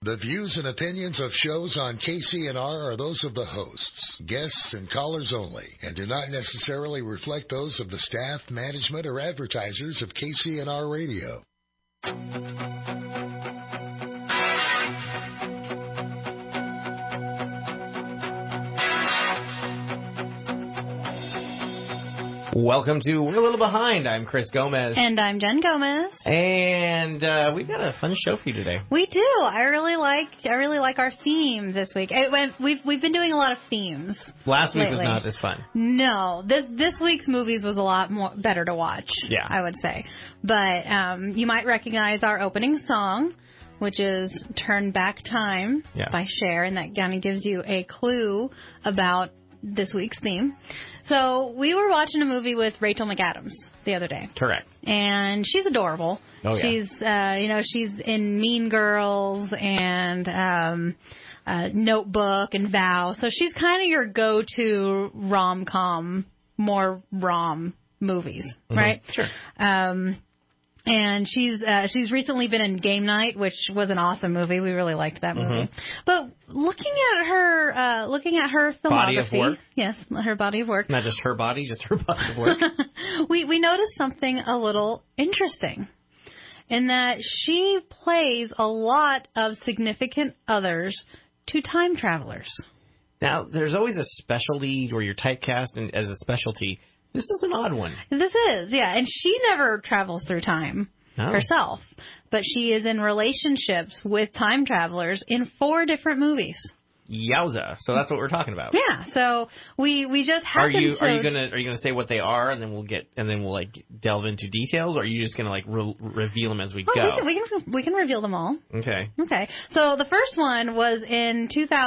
The views and opinions of shows on KCNR are those of the hosts, guests, and callers only, and do not necessarily reflect those of the staff, management, or advertisers of KCNR Radio. Welcome to We're a Little Behind. I'm Chris Gomez. And I'm Jen Gomez. And we've got a fun show for you today. We do. I really like our theme this week. We've been doing a lot of themes. Last week lately. was not as fun. No. This week's movies was a lot more better to watch, yeah. I would say. But you might recognize our opening song, which is Turn Back Time by Cher, and that kind of gives you a clue about this week's theme. So we were watching a movie with Rachel McAdams the other day. Correct. And she's adorable. Oh, yeah. She's in Mean Girls and Notebook and Vow. So she's kind of your go-to rom-com, more rom movies, right? Sure. And she's recently been in Game Night, which was an awesome movie. We really liked that movie. But looking at her filmography, body of work. Yes, her body of work. Not just her body, just her body of work. we noticed something a little interesting, in that she plays a lot of significant others to time travelers. Now, there's always a specialty where you're typecast as a specialty. This is an odd one. This is, yeah. And she never travels through time herself, but she is in relationships with time travelers in 4 different movies. Yowza! So that's what we're talking about. Yeah. So we just happened to. Are you gonna say what they are, and then we'll like delve into details, or are you just gonna like reveal them as we go? We can reveal them all. Okay. Okay. So the first one was in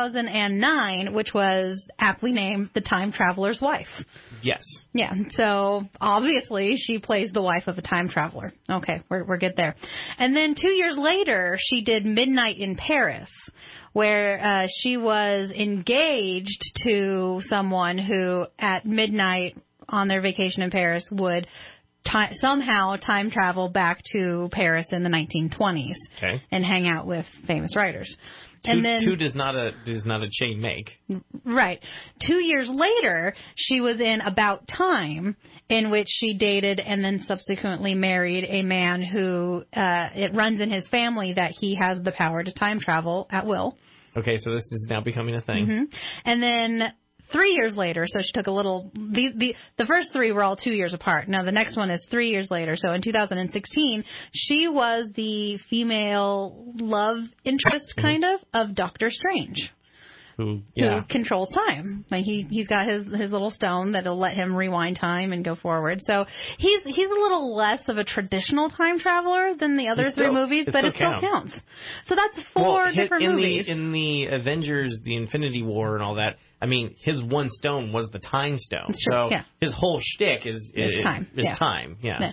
2009, which was aptly named The Time Traveler's Wife. Yes. Yeah. So obviously she plays the wife of a time traveler. Okay, we're good there. And then 2 years later, she did Midnight in Paris, where she was engaged to someone who, at midnight on their vacation in Paris, would somehow time travel back to Paris in the 1920s and hang out with famous writers. Two does not a chain make. Right. 2 years later, she was in About Time, in which she dated and then subsequently married a man who it runs in his family that he has the power to time travel at will. Okay, so this is now becoming a thing. Mm-hmm. And then 3 years later, so she took a little. The first 3 were all 2 years apart. Now the next one is 3 years later. So in 2016, she was the female love interest kind of Doctor Strange, who controls time. Like he's got his little stone that'll let him rewind time and go forward. So he's a little less of a traditional time traveler than the other 3 movies, but it still counts. So that's 4 different movies. In the Avengers, the Infinity War, and all that. I mean, his one stone was the time stone. Sure, so his whole shtick is time. Yeah.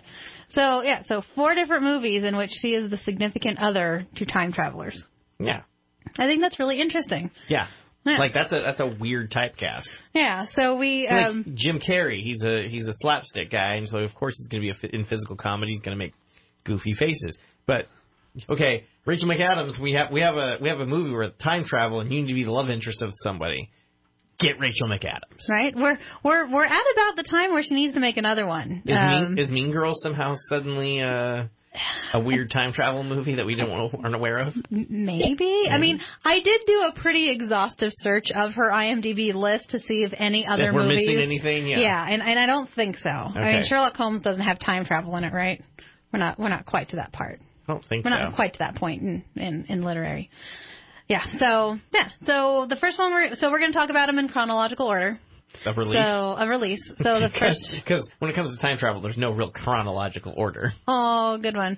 So 4 different movies in which she is the significant other to time travelers. Yeah. I think that's really interesting. Yeah. Like that's a weird typecast. Yeah. So we like Jim Carrey, he's a slapstick guy, and so of course he's going to be in physical comedy. He's going to make goofy faces. But okay, Rachel McAdams, we have a movie where time travel and you need to be the love interest of somebody. Get Rachel McAdams. Right. We're at about the time where she needs to make another one. Is Mean Girls somehow suddenly a weird time travel movie that we aren't aware of? Maybe. I mean, I did do a pretty exhaustive search of her IMDb list to see if any other movies. If we're missing anything, yeah, and I don't think so. Okay. I mean, Sherlock Holmes doesn't have time travel in it, right? We're not quite to that part. I don't think we're not quite to that point in literary. Yeah. So the first one we're going to talk about them in chronological order. Of release? Of release. So the first... Because when it comes to time travel, there's no real chronological order. Oh, good one.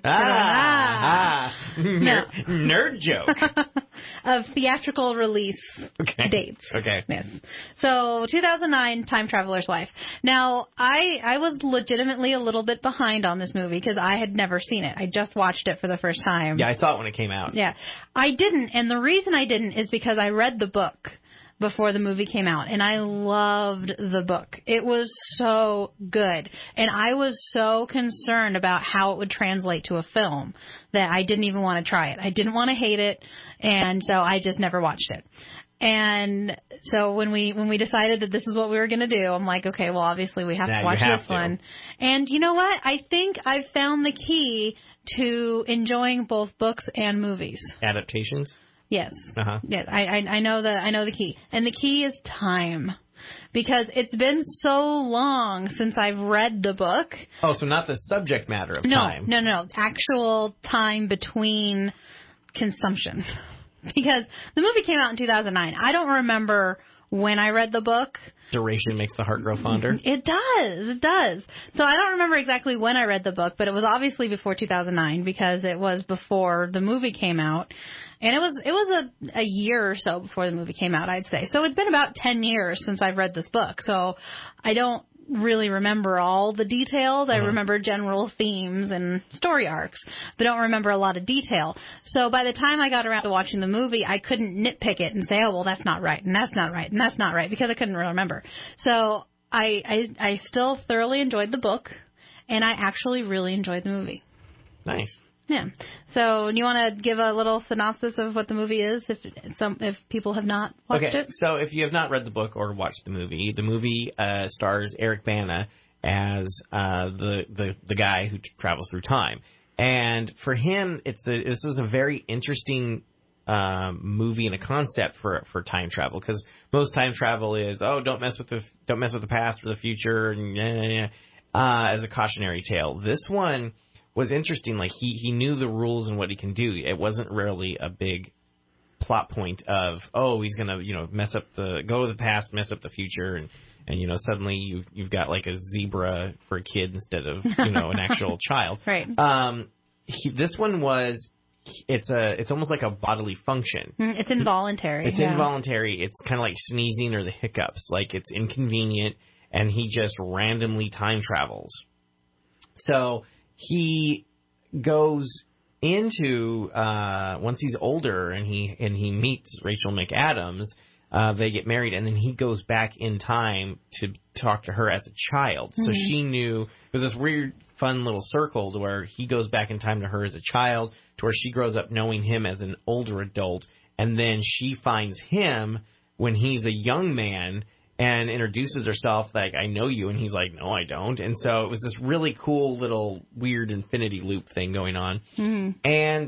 Nerd joke. Of theatrical release dates. Okay. Yes. So 2009, Time Traveler's Wife. Now, I was legitimately a little bit behind on this movie because I had never seen it. I just watched it for the first time. Yeah, I thought when it came out. Yeah. I didn't, and the reason I didn't is because I read the book. before the movie came out, and I loved the book. It was so good, and I was so concerned about how it would translate to a film that I didn't even want to try it. I didn't want to hate it, and so I just never watched it. And so when we decided that this is what we were going to do, I'm like, okay, well, obviously we have to watch this one. And you know what? I think I've found the key to enjoying both books and movies. Adaptations? Yes. Uh-huh. Yes. I know the key. And the key is time. Because it's been so long since I've read the book. Oh, so not the subject matter of time. No. Actual time between consumption. Because the movie came out in 2009. I don't remember when I read the book. Duration makes the heart grow fonder. It does. So I don't remember exactly when I read the book, but it was obviously before 2009 because it was before the movie came out. And it was a year or so before the movie came out, I'd say. So it's been about 10 years since I've read this book. So I don't really remember all the details. I remember general themes and story arcs, but don't remember a lot of detail. So by the time I got around to watching the movie, I couldn't nitpick it and say, oh, well, that's not right, and that's not right, and that's not right, because I couldn't really remember. So I still thoroughly enjoyed the book, and I actually really enjoyed the movie. Nice. Yeah. So, do you want to give a little synopsis of what the movie is, if people have not watched it? So if you have not read the book or watched the movie stars Eric Bana as the guy who travels through time, and for him, this was a very interesting movie and a concept for time travel, because most time travel is don't mess with the past or the future, and as a cautionary tale. This one was interesting. Like he knew the rules and what he can do. It wasn't really a big plot point of, he's gonna go to the past, mess up the future, and suddenly you've got like a zebra for a kid instead of an actual child. Right. This one it's almost like a bodily function. It's involuntary. It's involuntary. It's kind of like sneezing or the hiccups. Like it's inconvenient, and he just randomly time travels. So he goes into once he's older and he meets Rachel McAdams, they get married, and then he goes back in time to talk to her as a child. So she knew it was this weird, fun little circle to where he goes back in time to her as a child, to where she grows up knowing him as an older adult, and then she finds him when he's a young man and introduces herself like, I know you, and he's like, no, I don't. And so it was this really cool little weird infinity loop thing going on. And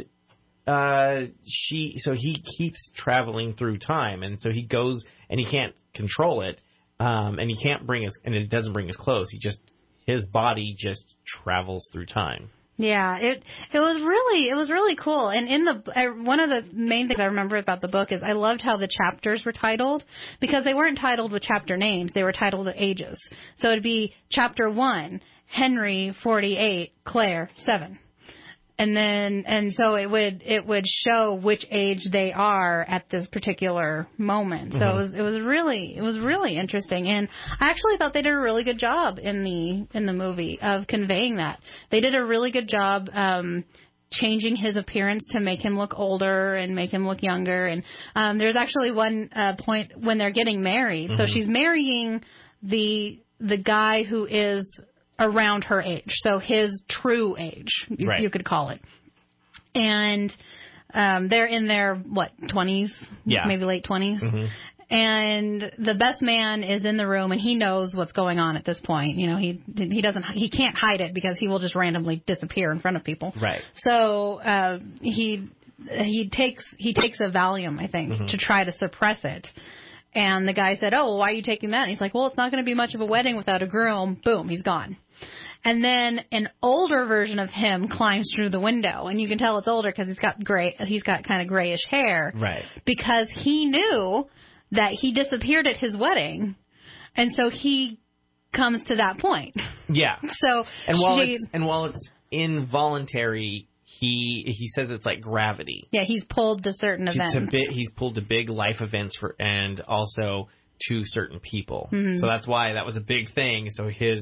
he keeps traveling through time, and so he goes, and he can't control it, and he can't and it doesn't bring us close. His body just travels through time. Yeah, it was really cool. And in one of the main things I remember about the book is I loved how the chapters were titled, because they weren't titled with chapter names, they were titled with ages. So it'd be chapter 1, Henry 48, Claire 7. And so it would show which age they are at this particular moment. So it was really interesting, and I actually thought they did a really good job in the movie of conveying that. They did a really good job changing his appearance to make him look older and make him look younger. And there's actually one point when they're getting married. So she's marrying the guy who is around her age, so his true age, you could call it. And they're in their 20s, maybe late 20s. And the best man is in the room, and he knows what's going on at this point. He can't hide it, because he will just randomly disappear in front of people. Right. So he takes a Valium, I think, to try to suppress it. And the guy said, "Oh, well, why are you taking that?" And he's like, "Well, it's not going to be much of a wedding without a groom." Boom, he's gone. And then an older version of him climbs through the window, and you can tell it's older because he's got kind of grayish hair. Right. Because he knew that he disappeared at his wedding, and so he comes to that point. Yeah. So while it's involuntary, he says it's like gravity. Yeah, he's pulled to certain events. He's pulled to big life events and also to certain people. So that's why that was a big thing. So his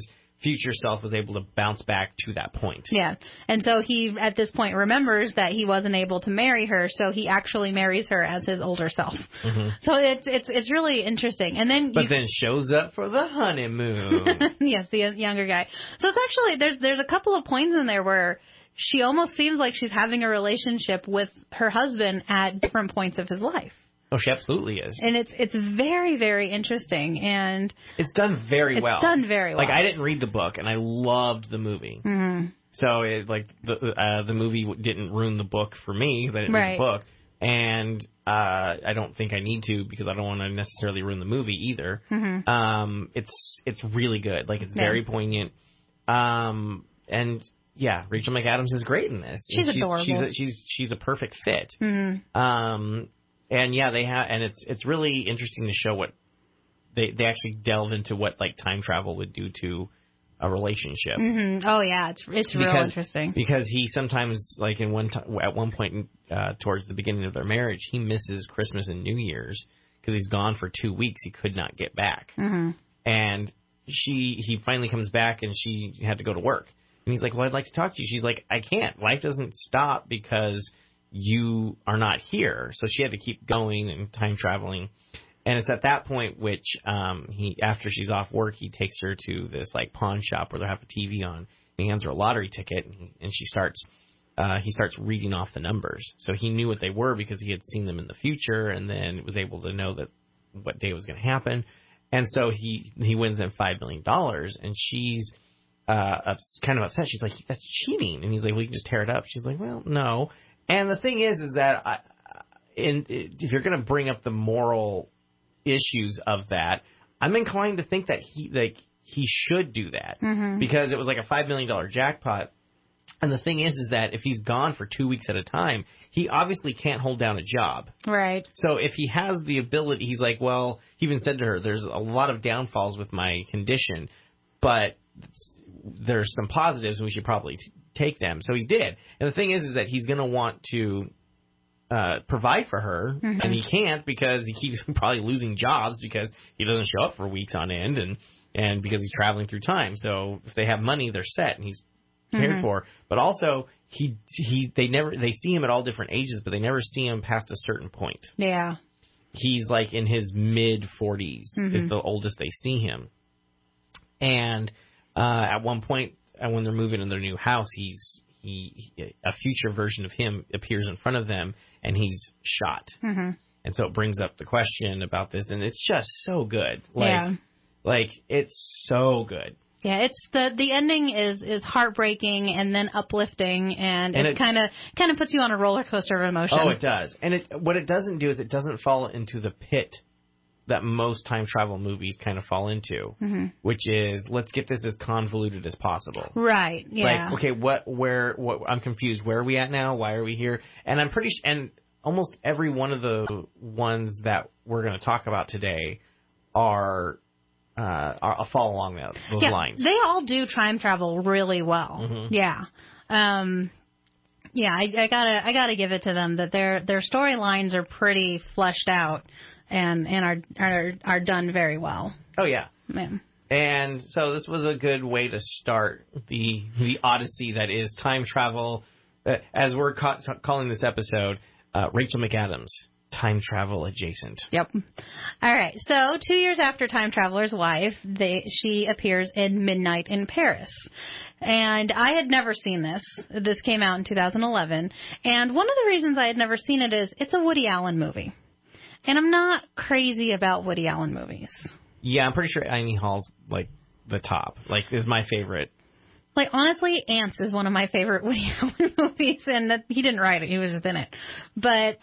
future self was able to bounce back to that point. Yeah. And so he, at this point, remembers that he wasn't able to marry her, so he actually marries her as his older self. Mm-hmm. So it's really interesting. And then then shows up for the honeymoon. Yes, the younger guy. So it's actually, there's a couple of points in there where she almost seems like she's having a relationship with her husband at different points of his life. Oh, she absolutely is. And it's very, very interesting, and it's done very well. It's done very well. Like, I didn't read the book, and I loved the movie. Mm-hmm. So, the movie didn't ruin the book for me, because I didn't read the book. And I don't think I need to, because I don't want to necessarily ruin the movie either. Mm-hmm. It's really good. Like, it's very poignant. And yeah, Rachel McAdams is great in this. She's adorable. She's a perfect fit. Mm-hmm. And yeah, it's really interesting to show what they actually delve into what like time travel would do to a relationship. Mm-hmm. Oh yeah, it's real interesting. Because he sometimes, like at one point towards the beginning of their marriage, he misses Christmas and New Year's because he's gone for 2 weeks. He could not get back. Mm-hmm. And he finally comes back, and she had to go to work. And he's like, well, I'd like to talk to you. She's like, I can't. Life doesn't stop because you are not here. So she had to keep going and time traveling. And it's at that point which after she's off work, he takes her to this like pawn shop where they have a TV on. And he hands her a lottery ticket, and he starts reading off the numbers. So he knew what they were because he had seen them in the future, and then was able to know that what day was going to happen. And so he wins them $5 million, and she's kind of upset. She's like, that's cheating. And he's like, well, you can just tear it up. She's like, well, no. And the thing is that if you're going to bring up the moral issues of that, I'm inclined to think that he should do that, because it was like a $5 million jackpot. And the thing is that if he's gone for 2 weeks at a time, he obviously can't hold down a job. Right. So if he has the ability, he's like, well, he even said to her, there's a lot of downfalls with my condition, but there's some positives, and we should probably take them. So he did. And the thing is that he's going to want to provide for her, and he can't because he keeps probably losing jobs because he doesn't show up for weeks on end, and because he's traveling through time. So if they have money, they're set, and he's cared for. But also, they see him at all different ages, but they never see him past a certain point. Yeah. He's like in his mid-40s is the oldest they see him. And at one point, when they're moving in their new house, a future version of him appears in front of them, and he's shot. And so it brings up the question about this, and it's just so good. Like it's so good. Yeah, it's the ending is heartbreaking and then uplifting, and it kind of puts you on a roller coaster of emotion. Oh, it does. And what it doesn't do is it doesn't fall into the pit that most time travel movies kind of fall into, which is, let's get this as convoluted as possible. Right. Yeah. Like, okay, what I'm confused. Where are we at now? Why are we here? And I'm pretty and almost every one of the ones that we're going to talk about today are fall along those lines. They all do time travel really well. Yeah. Yeah, I gotta give it to them that their storylines are pretty fleshed out and are done very well. Oh yeah. Yeah. And so this was a good way to start the odyssey that is time travel, as we're calling this episode, Rachel McAdams. Time travel adjacent. Yep. All right. So 2 years after Time Traveler's Wife, she appears in Midnight in Paris. And I had never seen this. This came out in 2011. And one of the reasons I had never seen it is it's a Woody Allen movie. And I'm not crazy about Woody Allen movies. Yeah, I'm pretty sure Annie Hall's like the top. Like, is my favorite. Like, honestly, Ants is one of my favorite Woody Allen movies. And he didn't write it. He was just in it. But,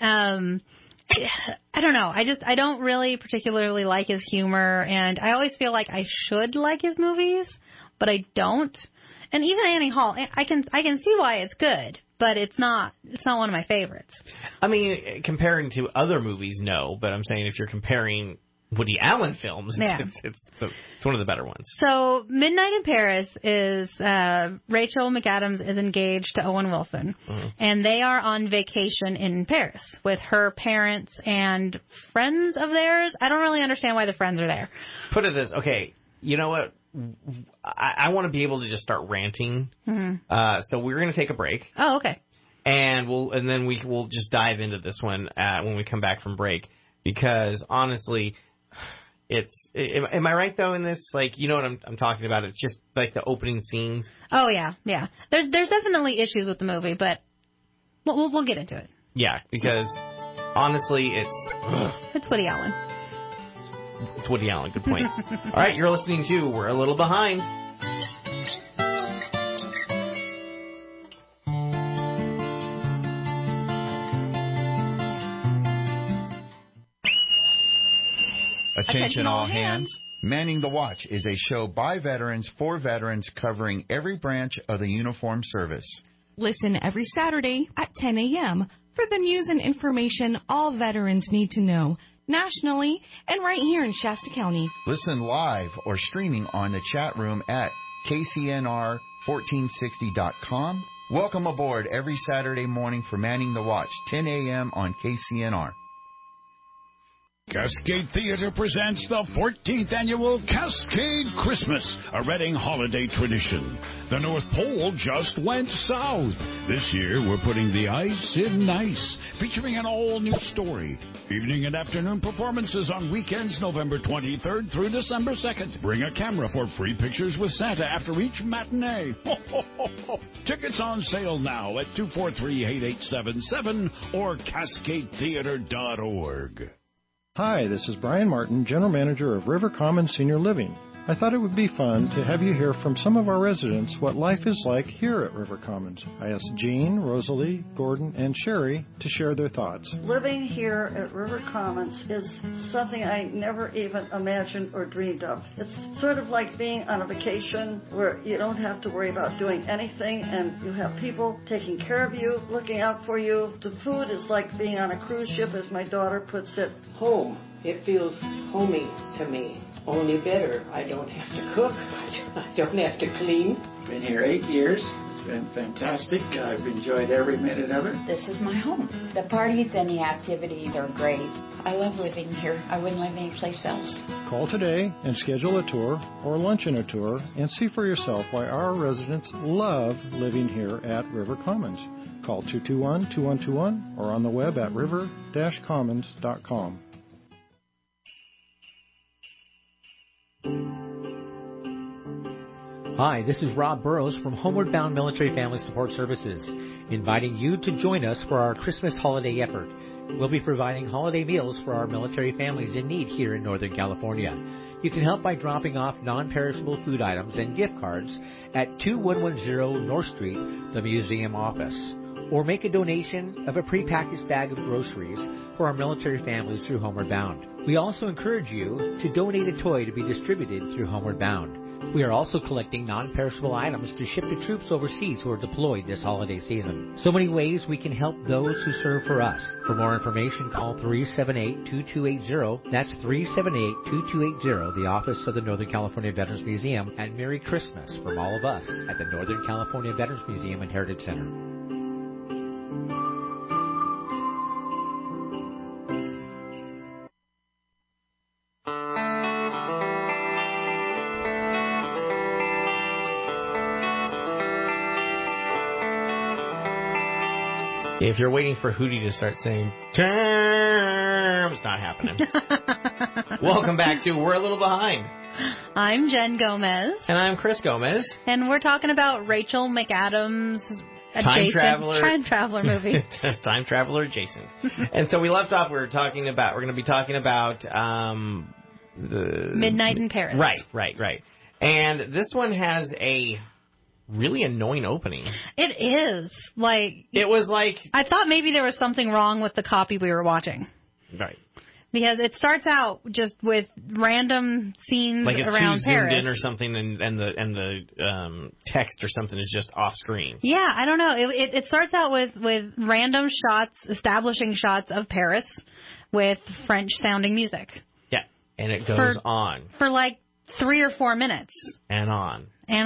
I don't know. I don't really particularly like his humor, and I always feel like I should like his movies, but I don't. And even Annie Hall, I can see why it's good, but it's not one of my favorites. I mean, comparing to other movies, no, but I'm saying if you're comparing Woody Allen films, it's one of the better ones. So Midnight in Paris is Rachel McAdams is engaged to Owen Wilson, and they are on vacation in Paris with her parents and friends of theirs. I don't really understand why the friends are there. Put it this, okay, you know what? I want to be able to just start ranting. Mm-hmm. So we're going to take a break. Oh, okay. And we'll just dive into this one when we come back from break, because honestly, am I right though in this? Like, you know what I'm talking about? It's just like the opening scenes. Oh yeah. There's definitely issues with the movie, but we'll get into it. Yeah, because honestly, it's Woody Allen. It's Woody Allen. Good point. All right, you're listening to We're a Little Behind. Attention all hands. Manning the Watch is a show by veterans for veterans covering every branch of the uniformed service. Listen every Saturday at 10 a.m. for the news and information all veterans need to know, nationally and right here in Shasta County. Listen live or streaming on the chat room at kcnr1460.com. Welcome aboard every Saturday morning for Manning the Watch, 10 a.m. on KCNR. Cascade Theater presents the 14th annual Cascade Christmas, a Reading holiday tradition. The North Pole just went south. This year, we're putting the ice in nice, featuring an all-new story. Evening and afternoon performances on weekends November 23rd through December 2nd. Bring a camera for free pictures with Santa after each matinee. Ho, ho, ho, ho. Tickets on sale now at 243-8877 or cascadetheater.org. Hi, this is Brian Martin, General Manager of River Commons Senior Living. I thought it would be fun to have you hear from some of our residents what life is like here at River Commons. I asked Jean, Rosalie, Gordon, and Sherry to share their thoughts. Living here at River Commons is something I never even imagined or dreamed of. It's sort of like being on a vacation where you don't have to worry about doing anything and you have people taking care of you, looking out for you. The food is like being on a cruise ship, as my daughter puts it. Home. It feels homey to me. Only better. I don't have to cook. I don't have to clean. Been here 8 years. It's been fantastic. I've enjoyed every minute of it. This is my home. The parties and the activities are great. I love living here. I wouldn't live anyplace else. Call today and schedule a tour or luncheon tour and see for yourself why our residents love living here at River Commons. Call 221-2121 or on the web at river-commons.com. Hi, this is Rob Burrows from Homeward Bound Military Family Support Services, inviting you to join us for our Christmas holiday effort. We'll be providing holiday meals for our military families in need here in Northern California. You can help by dropping off non-perishable food items and gift cards at 2110 North Street, the museum office, or make a donation of a prepackaged bag of groceries for our military families through Homeward Bound. We also encourage you to donate a toy to be distributed through Homeward Bound. We are also collecting non-perishable items to ship to troops overseas who are deployed this holiday season. So many ways we can help those who serve for us. For more information, call 378-2280. That's 378-2280, the office of the Northern California Veterans Museum. And Merry Christmas from all of us at the Northern California Veterans Museum and Heritage Center. If you're waiting for Hootie to start saying, terms, not happening. Welcome back to We're a Little Behind. I'm Jen Gomez. And I'm Chris Gomez. And we're talking about Rachel McAdams' Time Traveler movie. Time Traveler adjacent. And so we left off, we're going to be talking about the Midnight in Paris. Right. And this one has a really annoying opening. It is. It was like, I thought maybe there was something wrong with the copy we were watching. Right. Because it starts out just with random scenes like it's around too Paris. Zoomed in or something, and the text or something is just off screen. Yeah, I don't know. It starts out with random shots, establishing shots of Paris with French sounding music. Yeah, and it goes on for like 3 or 4 minutes. And on. And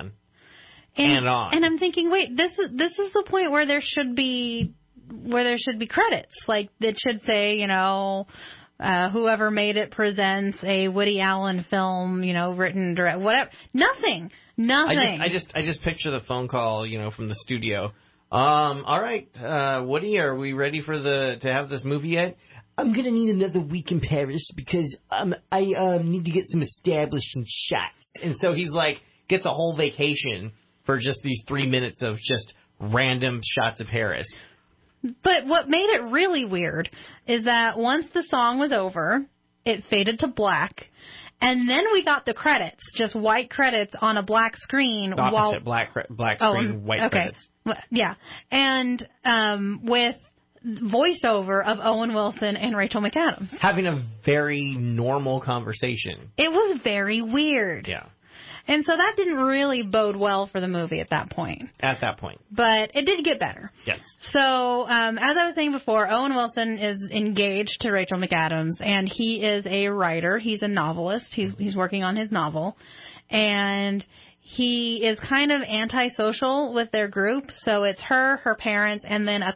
I'm thinking, wait, this is the point where there should be credits. Like, it should say, Whoever Made It presents a Woody Allen film, written, direct, whatever. Nothing. I just picture the phone call, from the studio. All right, Woody, are we ready to have this movie yet? I'm gonna need another week in Paris because I need to get some establishing shots. And so he's like, gets a whole vacation for just these 3 minutes of just random shots of Paris. But what made it really weird is that once the song was over, it faded to black, and then we got the credits, just white credits on a black screen. Opposite, black screen, white credits. Yeah, and with voiceover of Owen Wilson and Rachel McAdams. Having a very normal conversation. It was very weird. Yeah. And so that didn't really bode well for the movie at that point. But it did get better. Yes. So, as I was saying before, Owen Wilson is engaged to Rachel McAdams, and he is a writer. He's a novelist. He's working on his novel. And he is kind of antisocial with their group. So it's her parents, and then a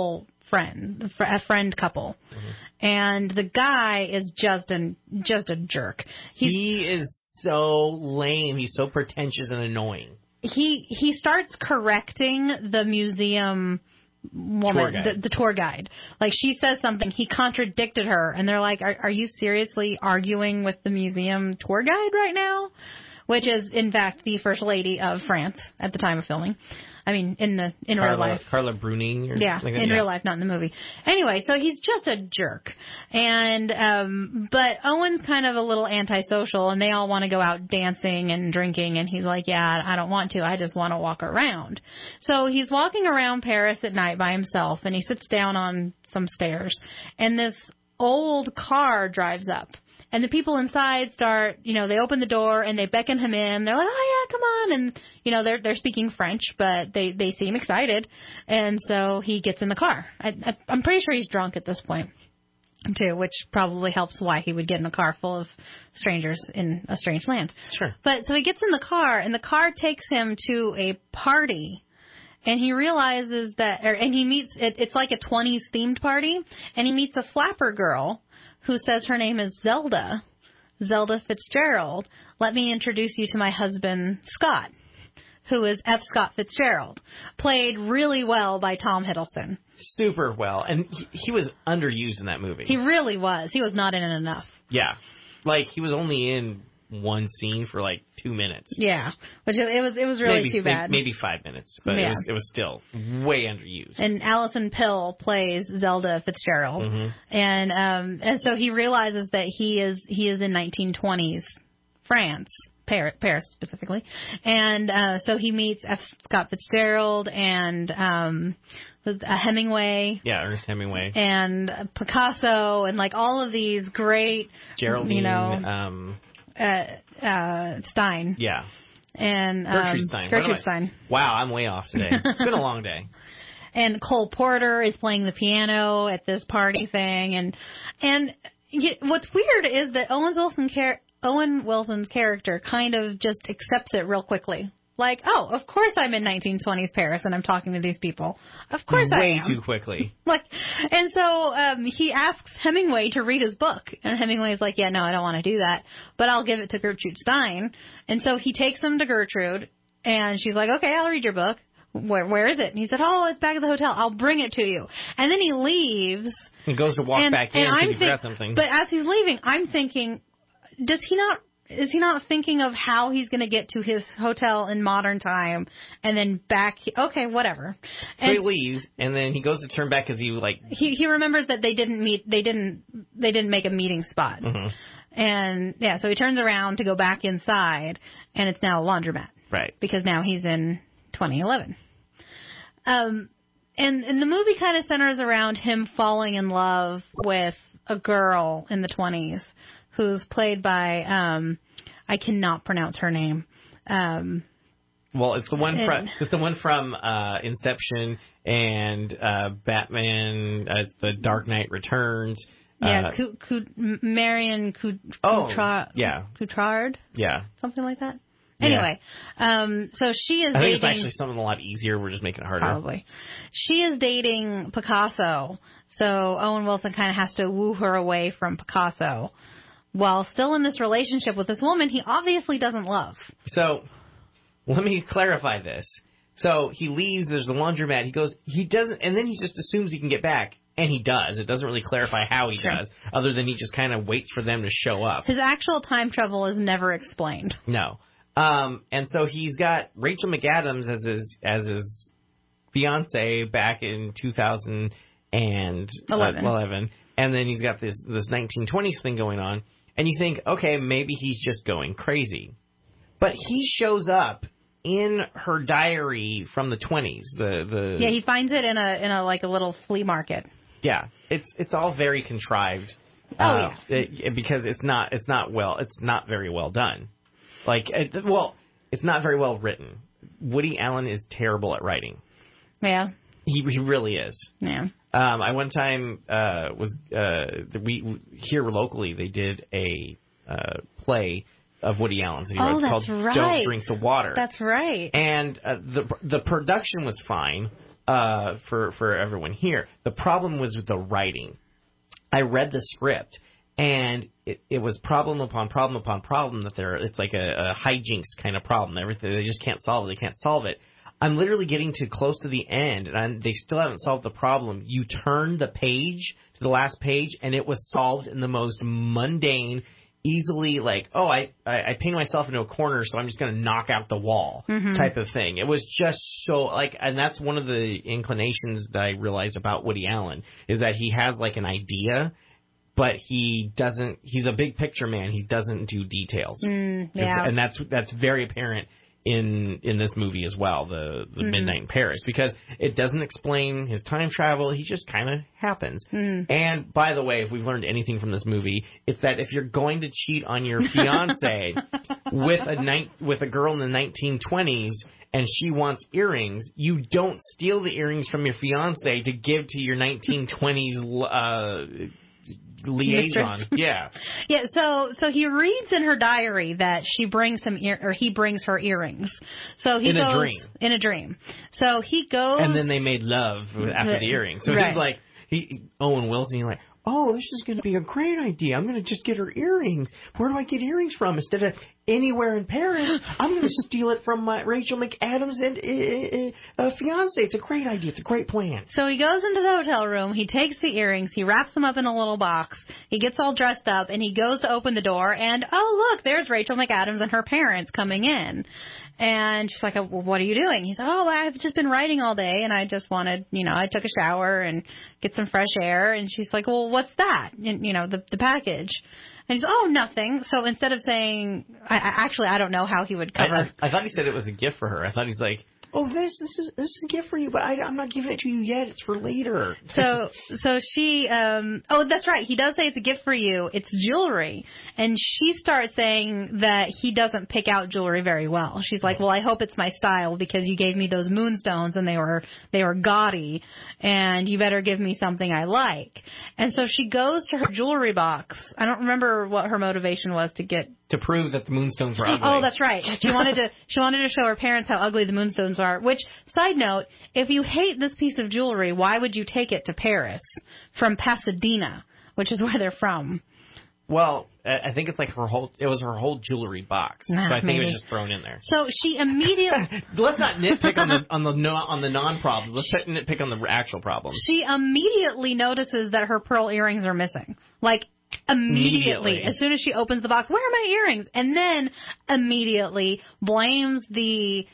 friend couple. Mm-hmm. And the guy is just a jerk. He is so lame. He's so pretentious and annoying. He starts correcting the museum woman, the tour guide. Like, she says something, he contradicted her, and they're like, are you seriously arguing with the museum tour guide right now? Which is, in fact, the first lady of France at the time of filming. I mean, in real life. Carla Bruni? Real life, not in the movie. Anyway, so he's just a jerk. And, but Owen's kind of a little antisocial, and they all want to go out dancing and drinking, and he's like, yeah, I don't want to. I just want to walk around. So he's walking around Paris at night by himself, and he sits down on some stairs, and this old car drives up. And the people inside start, they open the door and they beckon him in. They're like, oh, yeah, come on. And, they're speaking French, but they seem excited. And so he gets in the car. I'm pretty sure he's drunk at this point, too, which probably helps why he would get in a car full of strangers in a strange land. Sure. But so he gets in the car, and the car takes him to a party. And he realizes and he meets, it's like a 20s themed party, and he meets a flapper girl who says her name is Zelda Fitzgerald. Let me introduce you to my husband, Scott, who is F. Scott Fitzgerald, played really well by Tom Hiddleston. Super well. And he was underused in that movie. He really was. He was not in it enough. Yeah. Like, he was only in one scene for like 2 minutes. Yeah, which it was really too bad. Maybe 5 minutes, but yeah. it was still way underused. And Alison Pill plays Zelda Fitzgerald, mm-hmm. and so he realizes that he is in 1920s France, Paris specifically, and so he meets F. Scott Fitzgerald and Hemingway. Yeah, Ernest Hemingway. And Picasso, and like all of these great Geraldine. Stein. Yeah. And Gertrude Stein. Wow, I'm way off today. It's been a long day. And Cole Porter is playing the piano at this party thing, and what's weird is that Owen Wilson's character kind of just accepts it real quickly. Like, oh, of course I'm in 1920s Paris and I'm talking to these people. Of course I am. Way too quickly. And so he asks Hemingway to read his book. And Hemingway's like, yeah, no, I don't want to do that. But I'll give it to Gertrude Stein. And so he takes him to Gertrude. And she's like, okay, I'll read your book. Where is it? And he said, oh, it's back at the hotel. I'll bring it to you. And then he leaves. He goes to walk back in because he forgot something. But as he's leaving, I'm thinking, is he not thinking of how he's going to get to his hotel in modern time and then back? Okay, whatever. So he leaves, and then he goes to turn back because he remembers that they didn't make a meeting spot. Mm-hmm. And yeah, so he turns around to go back inside, and it's now a laundromat. Right. Because now he's in 2011. And the movie kind of centers around him falling in love with a girl in the 20s. Who's played by, I cannot pronounce her name. Well, it's the one from Inception and Batman, The Dark Knight Returns. Yeah, Marion Cotillard. Yeah. Cotillard? Yeah. Something like that. Anyway, so she is dating... I think it's actually something a lot easier. We're just making it harder. Probably. She is dating Picasso. So Owen Wilson kind of has to woo her away from Picasso while still in this relationship with this woman he obviously doesn't love. So let me clarify this. So he leaves, there's the laundromat, he doesn't, and then he just assumes he can get back, and he does. It doesn't really clarify how he does, other than he just kind of waits for them to show up. His actual time travel is never explained. No. And so he's got Rachel McAdams as his fiance back in 2011, and then he's got this 1920s thing going on, and you think, okay, maybe he's just going crazy. But he shows up in her diary from the 20s. Yeah, he finds it in a like a little flea market. Yeah, it's all very contrived. Because it's not very well done. It's not very well written. Woody Allen is terrible at writing. Yeah, he really is. Yeah. I one time we here locally they did a play of Woody Allen's. He wrote called Don't Drink the Water. That's right. And the production was fine for everyone here. The problem was with the writing. I read the script, and it was problem upon problem upon problem that it's like a hijinks kind of problem. Everything they just can't solve it. They can't solve it. I'm literally getting too close to the end, and they still haven't solved the problem. You turn the page to the last page, and it was solved in the most mundane, easily like, oh, I painted myself into a corner, so I'm just going to knock out the wall type of thing. It was just so like, and that's one of the inclinations that I realized about Woody Allen is that he has like an idea, but he's a big picture man. He doesn't do details. Yeah. And that's very apparent in this movie as well, the Midnight in Paris, because it doesn't explain his time travel. He just kind of happens. And by the way, if we've learned anything from this movie, it's that if you're going to cheat on your fiance with a girl in the 1920s and she wants earrings, you don't steal the earrings from your fiance to give to your 1920s liaison. Yeah. Yeah, so he reads in her diary that she brings he brings her earrings. So he goes in a dream. So he goes, and then they made love after the earrings. So he's like Owen Wilson, he's like, oh, this is going to be a great idea. I'm going to just get her earrings. Where do I get earrings from? Instead of anywhere in Paris, I'm going to steal it from my Rachel McAdams and fiance. It's a great idea. It's a great plan. So he goes into the hotel room. He takes the earrings. He wraps them up in a little box. He gets all dressed up, and he goes to open the door. And, oh, look, there's Rachel McAdams and her parents coming in. And she's like, well, what are you doing? He's like, oh, I've just been writing all day, and I just wanted, I took a shower and get some fresh air. And she's like, well, what's that? And, the package. And he's, oh, nothing. So instead of saying, I don't know how he would cover. I thought he said it was a gift for her. I thought he's like, oh, this is a gift for you, but I'm not giving it to you yet. It's for later. So she, that's right. He does say it's a gift for you. It's jewelry. And she starts saying that he doesn't pick out jewelry very well. She's like, well, I hope it's my style because you gave me those moonstones and they were gaudy, and you better give me something I like. And so she goes to her jewelry box. I don't remember what her motivation was to prove that the moonstones were ugly. Oh, that's right. She wanted to show her parents how ugly the moonstones are. Which, side note, if you hate this piece of jewelry, why would you take it to Paris from Pasadena, which is where they're from? Well, I think it's like her whole jewelry box. So I think it was just thrown in there. So she immediately let's not nitpick on the non-problems. Let's nitpick on the actual problems. She immediately notices that her pearl earrings are missing. Like, immediately, as soon as she opens the box, where are my earrings? And then immediately blames the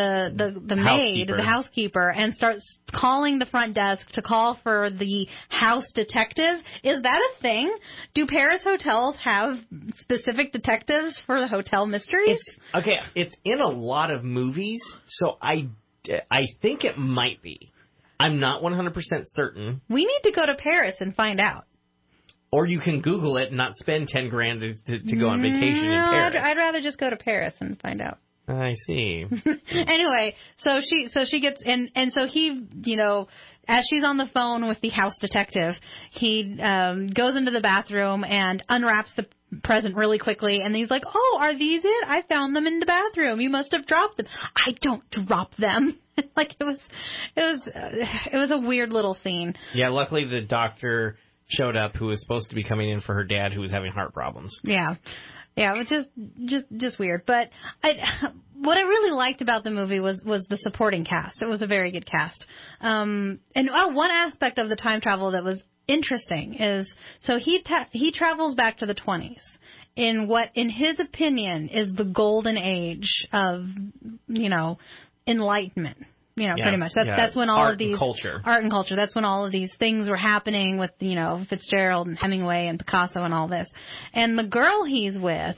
maid, the housekeeper, and starts calling the front desk to call for the house detective. Is that a thing? Do Paris hotels have specific detectives for the hotel mysteries? It's in a lot of movies, so I think it might be. I'm not 100% certain. We need to go to Paris and find out. Or you can Google it and not spend $10,000 to go on vacation in Paris. I'd rather just go to Paris and find out. I see. Anyway, so she gets and so he, as she's on the phone with the house detective, he goes into the bathroom and unwraps the present really quickly, and he's like, "Oh, are these it? I found them in the bathroom. You must have dropped them." I don't drop them. Like it was a weird little scene. Yeah, luckily the doctor showed up who was supposed to be coming in for her dad who was having heart problems. Yeah. Yeah, it was just weird. But what I really liked about the movie was the supporting cast. It was a very good cast. And one aspect of the time travel that was interesting is, so he travels back to the 20s in what, in his opinion, is the golden age of, enlightenment. Pretty much. That's when all of these art and culture. That's when all of these things were happening with, Fitzgerald and Hemingway and Picasso and all this. And the girl he's with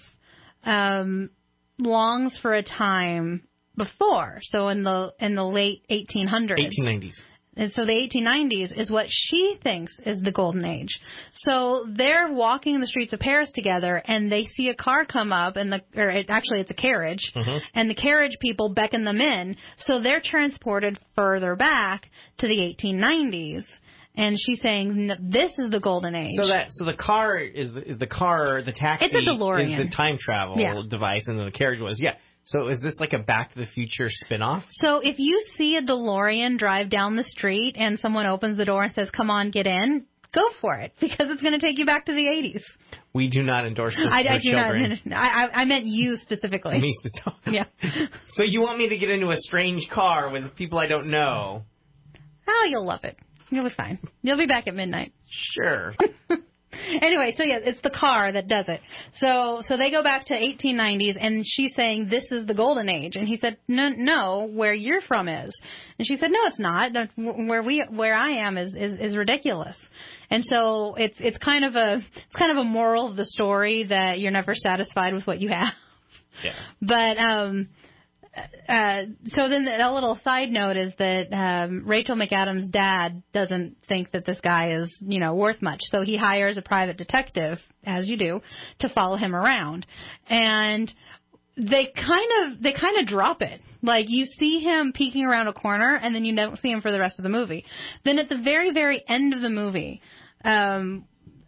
longs for a time before. So in the late 1890s. And so the 1890s is what she thinks is the golden age. So they're walking the streets of Paris together, and they see a car come up, it's a carriage, and the carriage people beckon them in. So they're transported further back to the 1890s. And she's saying this is the golden age. So the car is the car, the taxi. It's a DeLorean. Is the time travel device, and then the carriage was So is this like a Back to the Future spinoff? So if you see a DeLorean drive down the street and someone opens the door and says, "Come on, get in," go for it, because it's going to take you back to the 80s. We do not endorse this for children. I meant you specifically. Me specifically. Yeah. So you want me to get into a strange car with people I don't know? Oh, you'll love it. You'll be fine. You'll be back at midnight. Sure. Anyway, so it's the car that does it. So they go back to 1890s, and she's saying this is the golden age, and he said, no, where you're from is, and she said, no, it's not. Where I am is ridiculous. And so it's kind of a moral of the story that you're never satisfied with what you have. Yeah. But so then a little side note is that Rachel McAdams' dad doesn't think that this guy is, worth much. So he hires a private detective, as you do, to follow him around. And they kind of drop it. Like, you see him peeking around a corner, and then you don't see him for the rest of the movie. Then at the very, very end of the movie, Rachel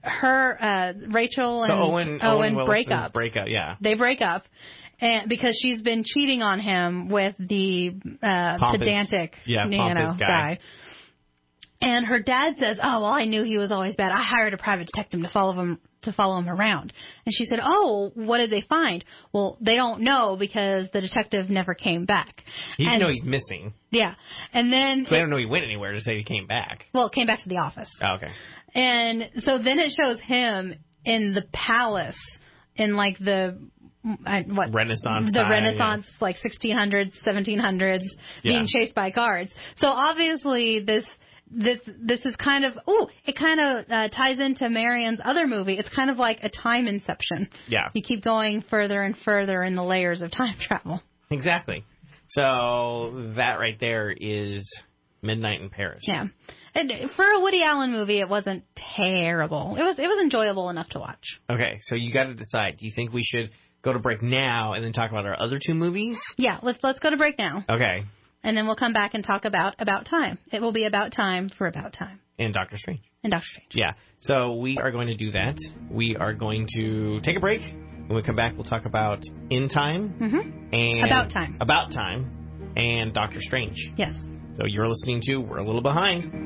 and Owen break up. Yeah. They break up. And because she's been cheating on him with the pedantic, guy. And her dad says, "Oh, well, I knew he was always bad. I hired a private detective to follow him around." And she said, "Oh, what did they find?" Well, they don't know because the detective never came back. You know he's missing. Yeah. And then... So they don't know he went anywhere to say he came back. Well, came back to the office. Oh, okay. And so then it shows him in the palace in, like, the... Renaissance the Renaissance, like 1600s, 1700s, being chased by guards. So obviously this is kind of ties into Marion's other movie. It's kind of like a time inception. Yeah. You keep going further and further in the layers of time travel. Exactly. So that right there is Midnight in Paris. Yeah. And for a Woody Allen movie, it wasn't terrible. It was enjoyable enough to watch. Okay, so you got to decide. Do you think we should go to break now and then talk about our other two movies? Yeah, let's go to break now. Okay. And then we'll come back and talk about Time. It will be About Time for About Time. And Doctor Strange. Yeah. So we are going to do that. We are going to take a break. When we come back, we'll talk about In Time. And About Time. And Doctor Strange. Yes. So you're listening to We're a Little Behind.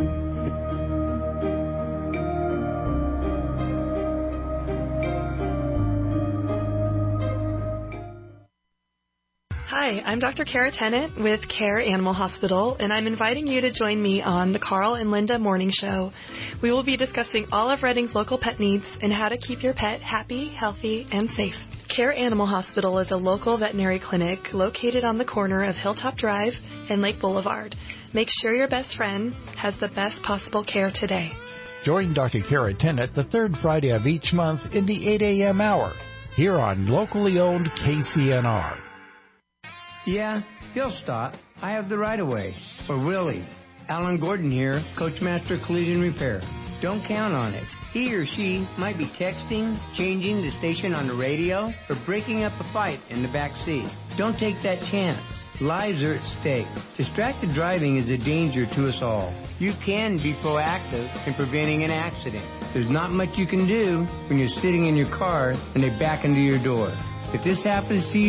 Hi, I'm Dr. Kara Tennant with Care Animal Hospital, and I'm inviting you to join me on the Carl and Linda Morning Show. We will be discussing all of Reading's local pet needs and how to keep your pet happy, healthy, and safe. Care Animal Hospital is a local veterinary clinic located on the corner of Hilltop Drive and Lake Boulevard. Make sure your best friend has the best possible care today. Join Dr. Kara Tennant the third Friday of each month in the 8 a.m. hour here on locally owned KCNR. Yeah, he'll stop. I have the right-of-way. Or will he? Alan Gordon here, Coachmaster Collision Repair. Don't count on it. He or she might be texting, changing the station on the radio, or breaking up a fight in the back seat. Don't take that chance. Lives are at stake. Distracted driving is a danger to us all. You can be proactive in preventing an accident. There's not much you can do when you're sitting in your car and they back into your door. If this happens to you,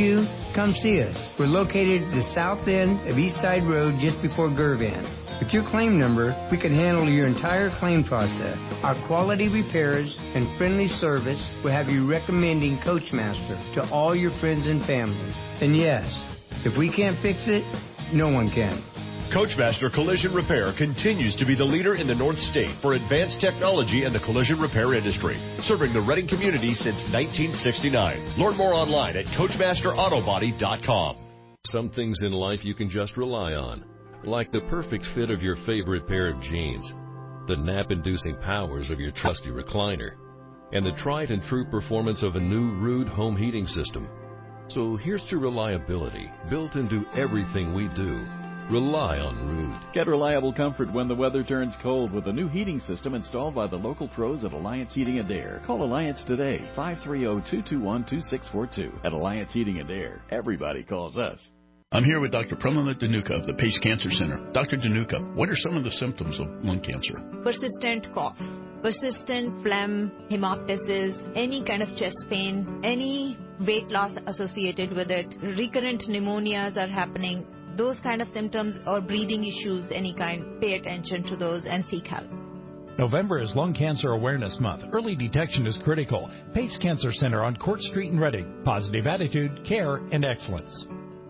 come see us. We're located at the south end of East Side Road just before Gervan. With your claim number, we can handle your entire claim process. Our quality repairs and friendly service will have you recommending Coachmaster to all your friends and family. And yes, if we can't fix it, no one can. Coachmaster Collision Repair continues to be the leader in the North State for advanced technology in the collision repair industry, serving the Reading community since 1969. Learn more online at CoachmasterAutobody.com. Some things in life you can just rely on, like the perfect fit of your favorite pair of jeans, the nap-inducing powers of your trusty recliner, and the tried and true performance of a new Ruud home heating system. So here's to reliability built into everything we do. Rely on Ruud. Get reliable comfort when the weather turns cold with a new heating system installed by the local pros at Alliance Heating & Air. Call Alliance today, 530-221-2642. At Alliance Heating & Air, everybody calls us. I'm here with Dr. Pramila Dhanuka of the Pace Cancer Center. Dr. Dhanuka, what are some of the symptoms of lung cancer? Persistent cough, persistent phlegm, hemoptysis, any kind of chest pain, any weight loss associated with it, recurrent pneumonias are happening. Those kind of symptoms or breathing issues, any kind, pay attention to those and seek help. November is Lung Cancer Awareness Month. Early detection is critical. Pace Cancer Center on Court Street in Reading. Positive attitude, care, and excellence.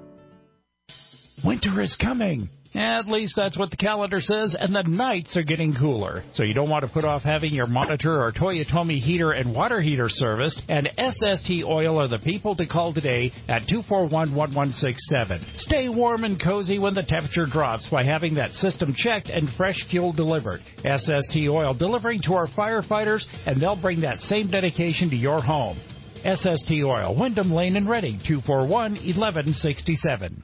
Winter is coming. At least that's what the calendar says, and the nights are getting cooler. So you don't want to put off having your monitor or Toyotomi heater and water heater serviced, and SST Oil are the people to call today at 241-1167. Stay warm and cozy when the temperature drops by having that system checked and fresh fuel delivered. SST Oil delivering to our firefighters, and they'll bring that same dedication to your home. SST Oil, Wyndham Lane in Reading, 241-1167.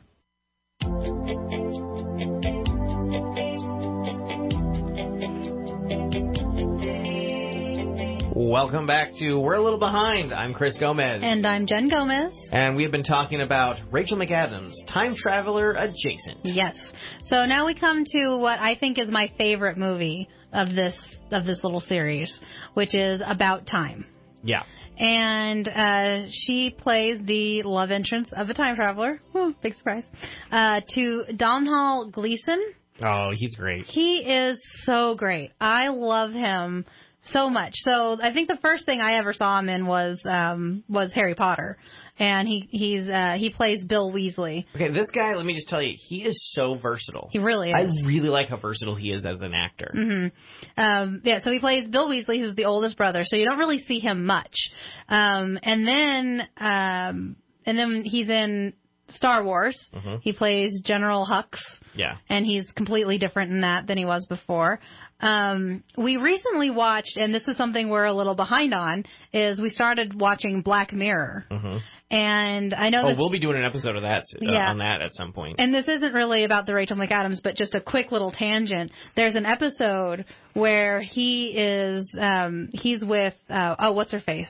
Welcome back to We're a Little Behind. I'm Chris Gomez. And I'm Jen Gomez. And we've been talking about Rachel McAdams, Time Traveler Adjacent. Yes. So now we come to what I think is my favorite movie of this little series, which is About Time. Yeah. And she plays the love interest of a time traveler. Big surprise. To Domhnall Gleeson. Oh, he's great. He is so great. I love him so much. So I think the first thing I ever saw him in was Harry Potter, and he plays Bill Weasley. Okay, this guy, let me just tell you, he is so versatile. He really is. I really like how versatile he is as an actor. Mm-hmm. So he plays Bill Weasley, who's the oldest brother. So you don't really see him much. And then he's in Star Wars. Mm-hmm. He plays General Hux. Yeah. And he's completely different in that than he was before. We recently watched, and this is something we're a little behind on, is we started watching Black Mirror. Mm-hmm. And I know we'll be doing an episode of that on that at some point. And this isn't really about the Rachel McAdams, but just a quick little tangent. There's an episode where he is he's with what's her face?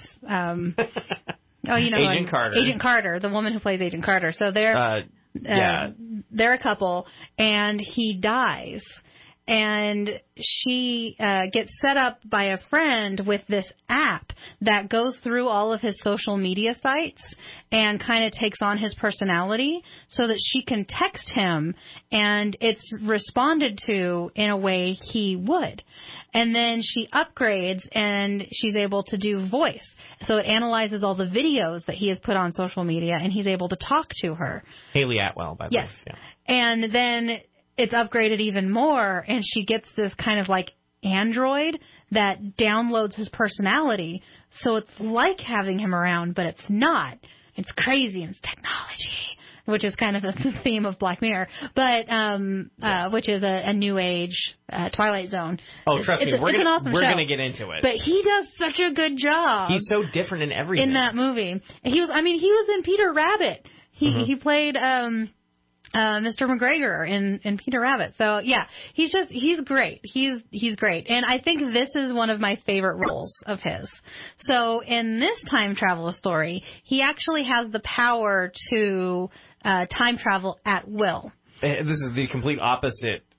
Agent Carter. Agent Carter, the woman who plays Agent Carter. So they're a couple, and he dies. And she gets set up by a friend with this app that goes through all of his social media sites and kind of takes on his personality so that she can text him and it's responded to in a way he would. And then she upgrades and she's able to do voice. So it analyzes all the videos that he has put on social media and he's able to talk to her. Haley Atwell, by the way. Yes. Yeah. And then it's upgraded even more, and she gets this kind of like android that downloads his personality. So it's like having him around, but it's not. It's crazy, and it's technology, which is kind of the theme of Black Mirror, but which is a new age Twilight Zone. Oh, trust me, we're going to get into it. But he does such a good job. He's so different in everything. In that movie. He was in Peter Rabbit. He played Mr. McGregor in Peter Rabbit. So yeah, he's great. He's great. And I think this is one of my favorite roles of his. So in this time travel story, he actually has the power to time travel at will. This is the complete opposite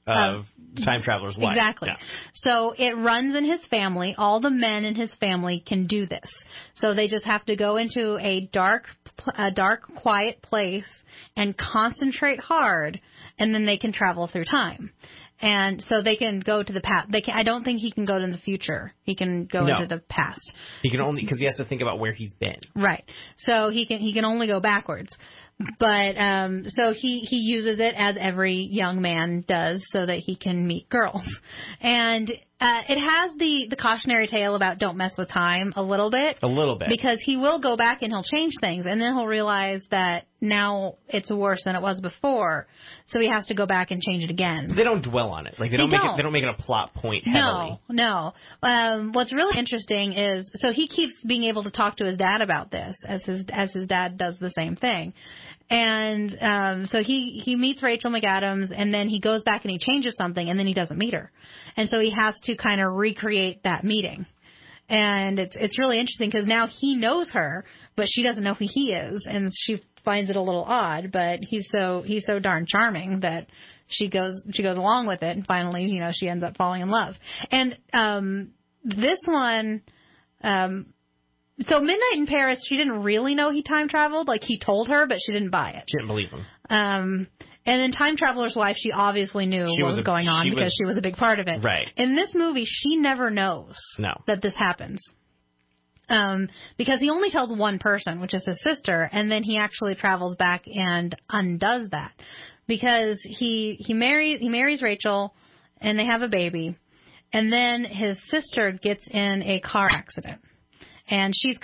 of Time Traveler's wife. Exactly. Yeah. So it runs in his family. All the men in his family can do this. So they just have to go into a dark, quiet place and concentrate hard, and then they can travel through time. And so they can go to the past. I don't think he can go to the future. He can go into the past. He can only, because he has to think about where he's been. Right. So he can only go backwards. But so he uses it, as every young man does, so that he can meet girls. And it has the cautionary tale about don't mess with time a little bit. A little bit. Because he will go back and he'll change things, and then he'll realize that now it's worse than it was before. So he has to go back and change it again. They don't dwell on it. Like they don't make it a plot point heavily. No. What's really interesting is, so he keeps being able to talk to his dad about this, as his dad does the same thing. And so he meets Rachel McAdams, and then he goes back and he changes something, and then he doesn't meet her. And so he has to kind of recreate that meeting. And it's really interesting because now he knows her, but she doesn't know who he is, and she finds it a little odd. But he's so darn charming that she goes along with it, and finally, she ends up falling in love. And this one. So Midnight in Paris, she didn't really know he time traveled. Like, he told her, but she didn't buy it. She didn't believe him. And in Time Traveler's Wife, she obviously knew what was going on because she was a big part of it. Right. In this movie, she never knows that this happens. Because he only tells one person, which is his sister, and then he actually travels back and undoes that. Because he marries Rachel, and they have a baby, and then his sister gets in a car accident. And she's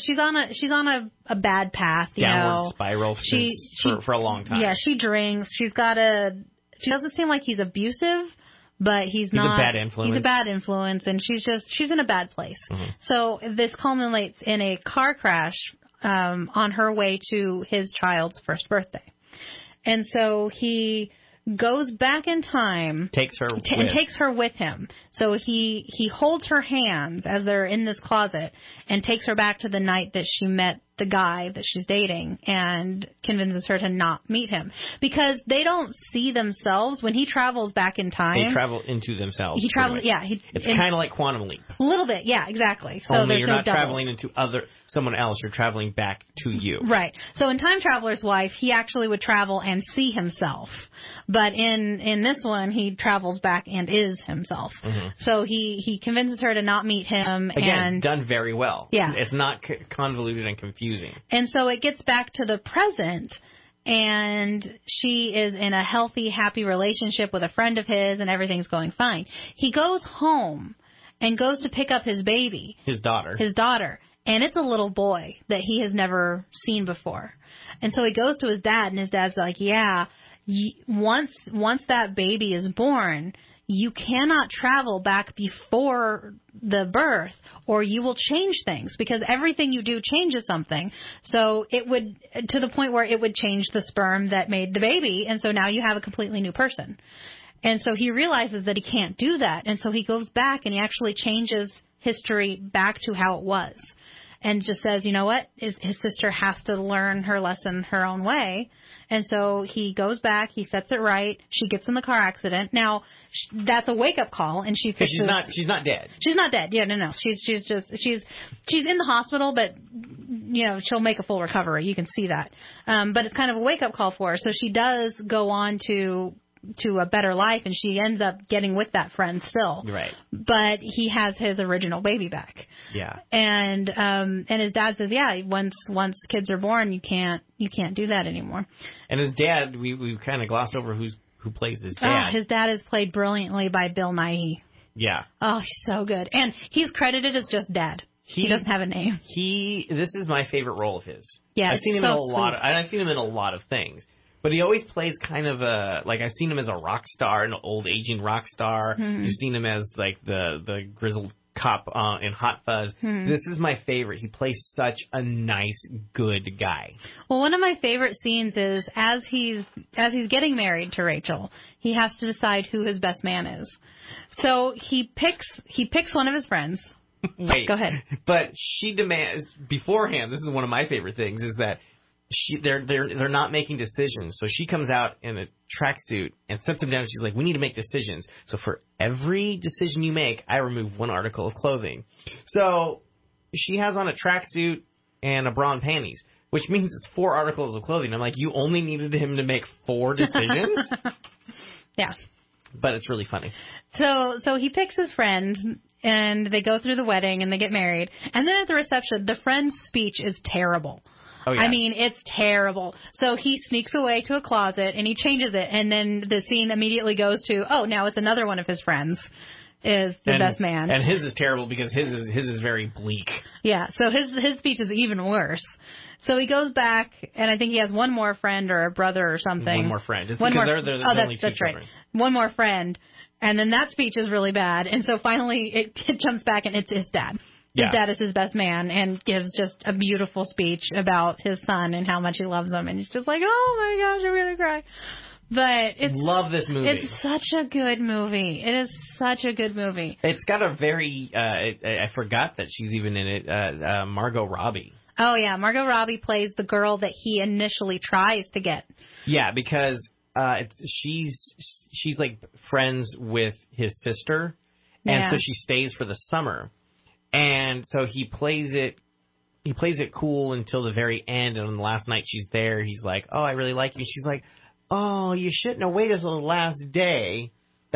on a bad path, downward spiral for a long time. Yeah, she drinks. She doesn't seem like he's abusive, but he's not. He's a bad influence. He's a bad influence, and she's in a bad place. Mm-hmm. So this culminates in a car crash on her way to his child's first birthday. And so he goes back in time, takes her with him. So he holds her hands as they're in this closet and takes her back to the night that she met the guy that she's dating, and convinces her to not meet him, because they don't see themselves when he travels back in time. They travel into themselves. He travels, it's kind of like Quantum Leap. A little bit, yeah, exactly. So only there's you're no not double. traveling into someone else. You're traveling back to you. Right. So in Time Traveler's Wife, he actually would travel and see himself, but in this one, he travels back and is himself. Mm-hmm. So he convinces her to not meet him. Again, and done very well. Yeah. It's not convoluted and confusing. And so it gets back to the present, and she is in a healthy, happy relationship with a friend of his, and everything's going fine. He goes home and goes to pick up his baby. His daughter. And it's a little boy that he has never seen before. And so he goes to his dad, and his dad's like, yeah, once that baby is born, you cannot travel back before the birth, or you will change things, because everything you do changes something. So it would, to the point where it would change the sperm that made the baby, and so now you have a completely new person. And so he realizes that he can't do that, and so he goes back and he actually changes history back to how it was, and just says, you know what, his sister has to learn her lesson her own way. And so he goes back, he sets it right, she gets in the car accident. Now, that's a wake-up call, and she fixes... She's not dead. She's not dead. Yeah, no. She's in the hospital, but, she'll make a full recovery. You can see that. But it's kind of a wake-up call for her. So she does go on to a better life, and she ends up getting with that friend still. Right. But he has his original baby back. Yeah. And his dad says, yeah, once kids are born, you can't do that anymore. And his dad, we kind of glossed over who plays his dad. His dad is played brilliantly by Bill Nighy. Yeah. Oh, he's so good. And he's credited as just Dad. He doesn't have a name. This is my favorite role of his. Yeah, I've seen him in a lot. I've seen him in a lot of things. But he always plays kind of I've seen him as a rock star, an old aging rock star. Mm-hmm. You've seen him as like the grizzled cop in Hot Fuzz. Mm-hmm. This is my favorite. He plays such a nice, good guy. Well, one of my favorite scenes is as he's getting married to Rachel, he has to decide who his best man is. So he picks one of his friends. Wait. Go ahead. But she demands beforehand. This is one of my favorite things, is that they're not making decisions. So she comes out in a tracksuit and sets him down. And she's like, we need to make decisions. So for every decision you make, I remove one article of clothing. So she has on a tracksuit and a bra and panties, which means it's 4 articles of clothing. I'm like, you only needed him to make 4 decisions? Yeah. But it's really funny. So he picks his friend, and they go through the wedding, and they get married. And then at the reception, the friend's speech is terrible. Oh, yeah. I mean, it's terrible. So he sneaks away to a closet, and he changes it. And then the scene immediately goes to, oh, now it's another one of his friends is the best man. And his is terrible because his is very bleak. Yeah, so his speech is even worse. So he goes back, and I think he has one more friend or a brother or something. One more friend. Just because they're the only 2 children. Right. One more friend. And then that speech is really bad. And so finally it jumps back, and it's his dad. His dad is his best man and gives just a beautiful speech about his son and how much he loves him. And he's just like, oh, my gosh, I'm going to cry. But love this movie. It's such a good movie. It is such a good movie. It's got a very, I forgot that she's even in it, Margot Robbie. Oh, yeah. Margot Robbie plays the girl that he initially tries to get. Yeah, because she's like friends with his sister, and so she stays for the summer. And so he plays it cool until the very end, and on the last night she's there, he's like, oh, I really like you. She's like, oh, you shouldn't have waited until the last day.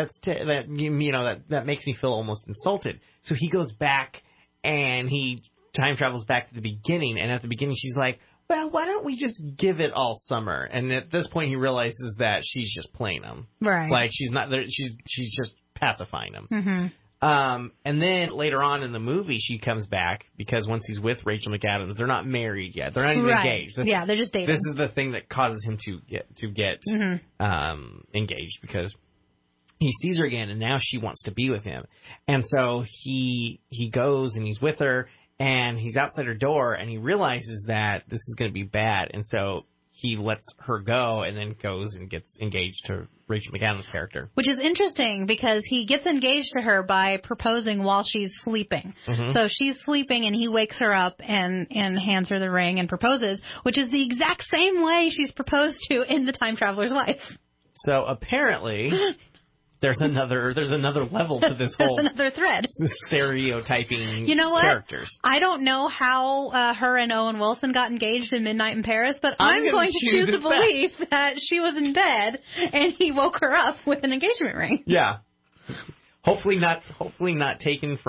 That makes me feel almost insulted. So he goes back and he time travels back to the beginning, and at the beginning she's like, well, why don't we just give it all summer? And at this point he realizes that she's just playing him. Right. Like she's not there, she's just pacifying him. Mm-hmm. And then later on in the movie, she comes back because once he's with Rachel McAdams, they're not married yet. They're not even engaged. They're just dating. This is the thing that causes him to get engaged, because he sees her again, and now she wants to be with him. And so he goes and he's with her, and he's outside her door, and he realizes that this is going to be bad, and so he lets her go and then goes and gets engaged to Rachel McAdams' character. Which is interesting because he gets engaged to her by proposing while she's sleeping. Mm-hmm. So she's sleeping and he wakes her up and hands her the ring and proposes, which is the exact same way she's proposed to in The Time Traveler's Wife. So apparently there's another level to this whole another thread stereotyping characters. I don't know how her and Owen Wilson got engaged in Midnight in Paris, but I'm going to choose to believe that she was in bed and he woke her up with an engagement ring. Yeah. Hopefully not taken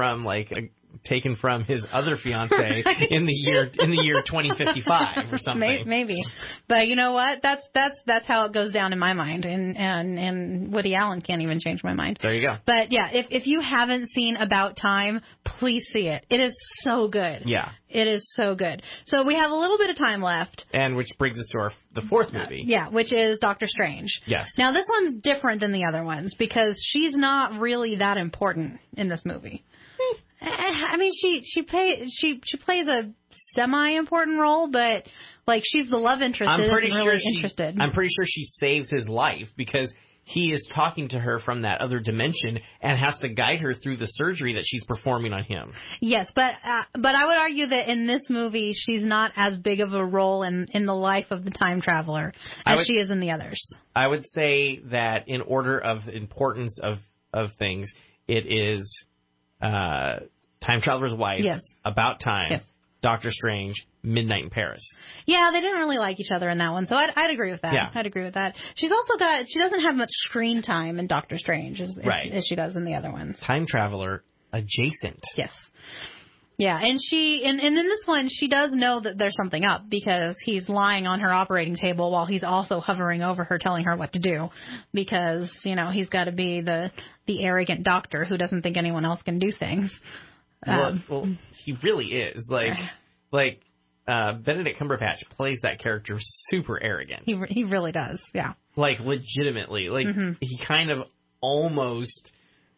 from his other fiance in the year 2055 or something. Maybe. But you know what? That's how it goes down in my mind, and Woody Allen can't even change my mind. There you go. But yeah, if you haven't seen About Time, please see it. It is so good. Yeah. It is so good. So we have a little bit of time left. And which brings us to the fourth movie. Yeah, which is Doctor Strange. Yes. Now this one's different than the other ones because she's not really that important in this movie. I mean, she plays a semi-important role, but like she's the love interest. I'm pretty sure she saves his life because he is talking to her from that other dimension and has to guide her through the surgery that she's performing on him. Yes, but I would argue that in this movie she's not as big of a role in the life of the time traveler as she is in the others. I would say that in order of importance of things, it is Time Traveler's Wife, yes. About Time, yes. Doctor Strange, Midnight in Paris. Yeah, they didn't really like each other in that one, so I'd agree with that. Yeah. I'd agree with that. She's also she doesn't have much screen time in Doctor Strange as she does in the other ones. Time Traveler adjacent. Yes. Yeah, and in this one, she does know that there's something up because he's lying on her operating table while he's also hovering over her telling her what to do because, he's got to be the arrogant doctor who doesn't think anyone else can do things. Well, he really is. Like Benedict Cumberbatch plays that character super arrogant. He really does, yeah. Like, legitimately. Like, he kind of almost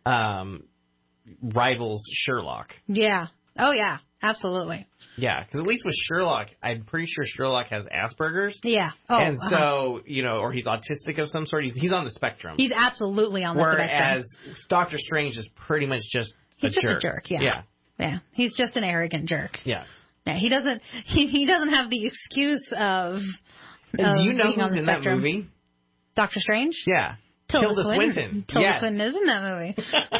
rivals Sherlock. Yeah. Oh, yeah. Absolutely. Yeah, because at least with Sherlock, I'm pretty sure Sherlock has Asperger's. Yeah. Oh, and so, or he's autistic of some sort. He's on the spectrum. He's absolutely on the spectrum. Whereas Doctor Strange is pretty much just a jerk. Yeah. He's just an arrogant jerk. Yeah. Yeah, he doesn't. He doesn't have the excuse of. And do you know who's in that movie? Doctor Strange? Yeah. Tilda Swinton. Tilda Swinton is in that movie.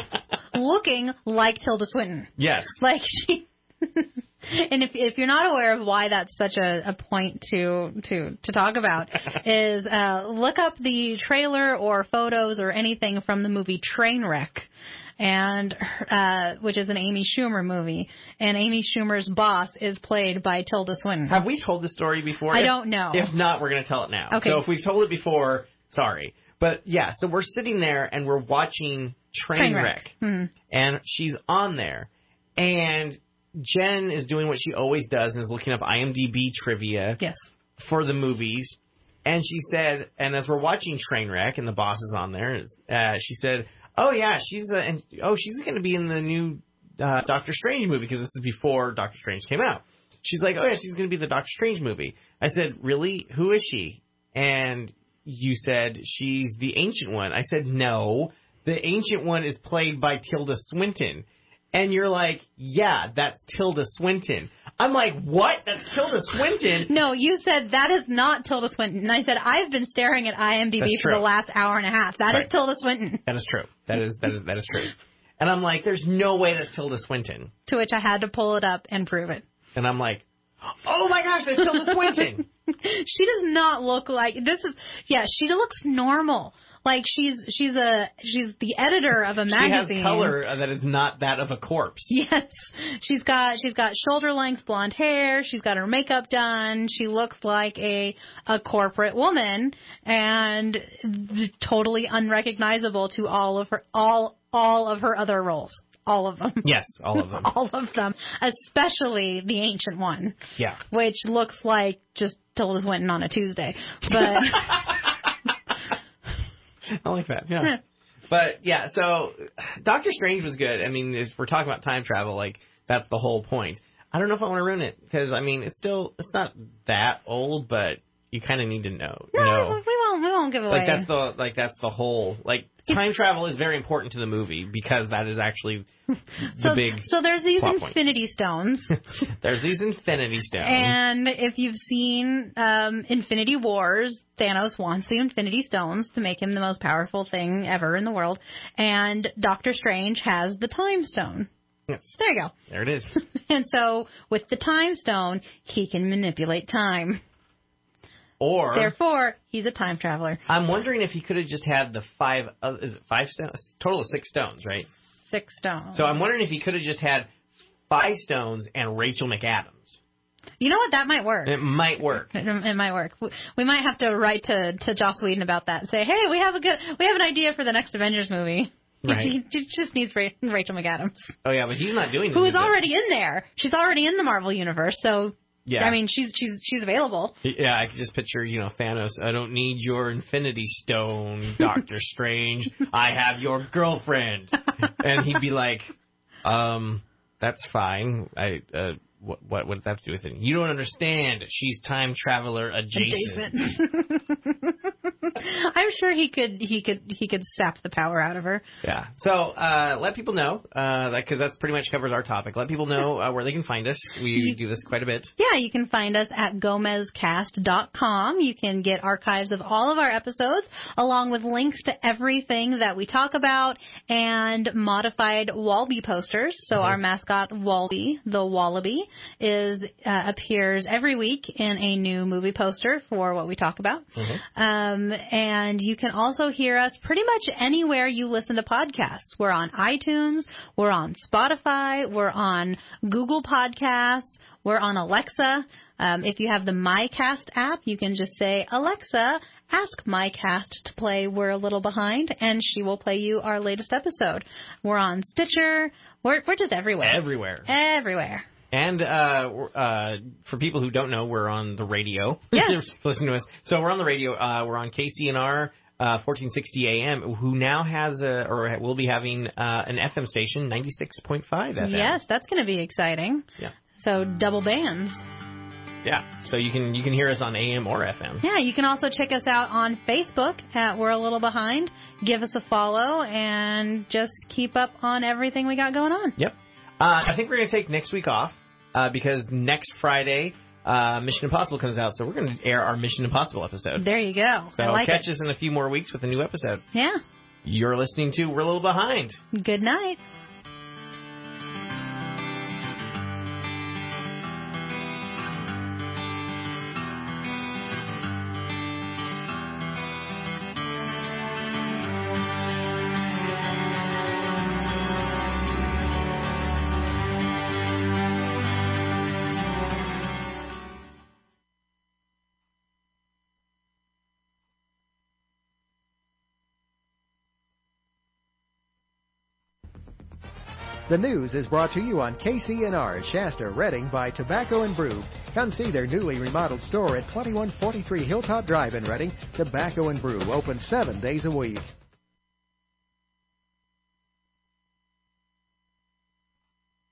Looking like Tilda Swinton. Yes. Like she. And if you're not aware of why that's such a point to talk about, is look up the trailer or photos or anything from the movie Trainwreck, and which is an Amy Schumer movie, and Amy Schumer's boss is played by Tilda Swinton. Have we told this story before? I don't know. If not, we're going to tell it now. Okay. So if we've told it before, sorry. But yeah, so we're sitting there and we're watching Trainwreck. Mm-hmm. And she's on there. And Jen is doing what she always does and is looking up IMDb trivia for the movies. And she said, and as we're watching Trainwreck and the boss is on there, she said, oh yeah, she's going to be in the new Doctor Strange movie, because this is before Doctor Strange came out. She's like, oh yeah, she's going to be the Doctor Strange movie. I said, really? Who is she? And you said, she's the Ancient One. I said, no, the Ancient One is played by Tilda Swinton. And you're like, yeah, that's Tilda Swinton. I'm like, what? That's Tilda Swinton? No, you said that is not Tilda Swinton. And I said, I've been staring at IMDb for the last hour and a half. That is Tilda Swinton. That is true. That is true. And I'm like, there's no way that's Tilda Swinton. To which I had to pull it up and prove it. And I'm like, oh my gosh, that's Tilda Swinton. She does not look like she looks normal. Like she's the editor of a magazine. She has color that is not that of a corpse. Yes. She's got shoulder length blonde hair, she's got her makeup done, she looks like a corporate woman, and totally unrecognizable to all of her other roles. All of them. Yes, all of them. All of them. Especially the Ancient One. Yeah. Which looks like just Tilda Swinton on a Tuesday. But I like that, yeah. But, yeah, so Doctor Strange was good. I mean, if we're talking about time travel, like, that's the whole point. I don't know if I want to ruin it, because, I mean, it's not that old, but you kind of need to know. No, we won't give away. That's the whole, time travel is very important to the movie, because that is actually the big So there's these plot Infinity Stones. There's these Infinity Stones. And if you've seen Infinity Wars, Thanos wants the Infinity Stones to make him the most powerful thing ever in the world. And Doctor Strange has the Time Stone. Yes. There you go. There it is. And so with the Time Stone, he can manipulate time. Or therefore, he's a time traveler. I'm wondering if he could have just had the is it 5 stones? Total of 6 stones, right? 6 stones. So I'm wondering if he could have just had 5 stones and Rachel McAdams. You know what? That might work. It might work. It might work. We might have to write to Joss Whedon about that and say, hey, we have an idea for the next Avengers movie. Right. He just needs Rachel McAdams. Oh yeah, but he's not doing. Who is already in there? She's already in the Marvel universe, so. Yeah. I mean, she's available. Yeah, I could just picture, Thanos. I don't need your Infinity Stone, Doctor Strange. I have your girlfriend. And he'd be like, that's fine. What does that have to do with it? You don't understand. She's time traveler adjacent. I'm sure he could sap the power out of her. Yeah. So let people know because that's pretty much covers our topic. Let people know where they can find us. We do this quite a bit. Yeah, you can find us at GomezCast.com. You can get archives of all of our episodes along with links to everything that we talk about and modified Walby posters. So our mascot Walby, the Wallaby, appears every week in a new movie poster for what we talk about. And you can also hear us pretty much anywhere you listen to podcasts. We're on iTunes, we're on Spotify, we're on Google Podcasts, we're on Alexa. If you have the MyCast app, you can just say, Alexa, ask MyCast to play We're a Little Behind, and she will play you our latest episode. We're on Stitcher. We're just everywhere. Everywhere. And for people who don't know, we're on the radio. Yeah. Listen to us. So we're on the radio. We're on KCNR 1460 AM, who now has or will be having an FM station, 96.5 FM. Yes, that's going to be exciting. Yeah. So double bands. Yeah, so you can hear us on AM or FM. Yeah, you can also check us out on Facebook at We're a Little Behind. Give us a follow and just keep up on everything we got going on. Yep. I think we're going to take next week off. because next Friday Mission Impossible comes out, so we're going to air our Mission Impossible episode. There you go. So I like catch it. us in a few more weeks with a new episode. Yeah. You're listening to We're a Little Behind. Good night. The news is brought to you on KCNR, Shasta, Redding by Tobacco & Brew. Come see their newly remodeled store at 2143 Hilltop Drive in Redding. Tobacco & Brew, open 7 days a week.